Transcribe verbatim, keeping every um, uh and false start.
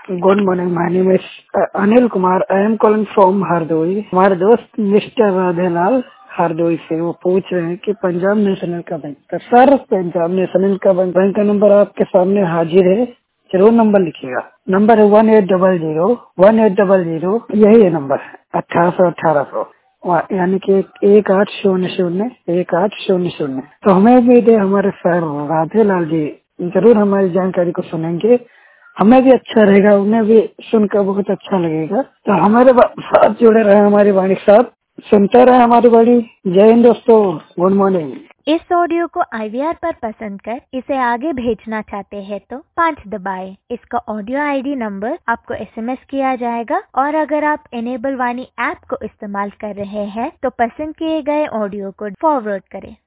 Good morning, my name is Anil Kumar. I am calling from Hardoi. हमारे दोस्त mister Radhelal Hardoi से वो पूछ रहे हैं कि पंजाब नेशनल का बैंक। तो सर, पंजाब नेशनल का बैंक बैंक का नंबर आपके सामने हाजिर है, जरूर नंबर लिखिएगा। नंबर है one eight double zero one eight double zero यही है नंबर, अठारह सौ अठारह सौ यानी कि एक आठ शून्य शून्य एक आठ शून्य शून्य। तो हमें उम्मीद है हमारे सर राधेलाल जी जरूर हमारी जानकारी को सुनेंगे। हमें भी अच्छा रहेगा, उन्हें भी सुनकर बहुत अच्छा लगेगा। तो हमारे साथ जुड़े रहे हमारी वाणी साहब, सुनते रहे हमारी वाणी। जय हिंद दोस्तों, गुड मॉर्निंग। इस ऑडियो को आई वी आर पर पसंद कर इसे आगे भेजना चाहते हैं तो पाँच दबाएं। इसका ऑडियो आई डी नंबर आपको एस एम एस किया जाएगा और अगर आप इनेबल वाणी ऐप को इस्तेमाल कर रहे हैं तो पसंद किए गए ऑडियो को फॉरवर्ड करें।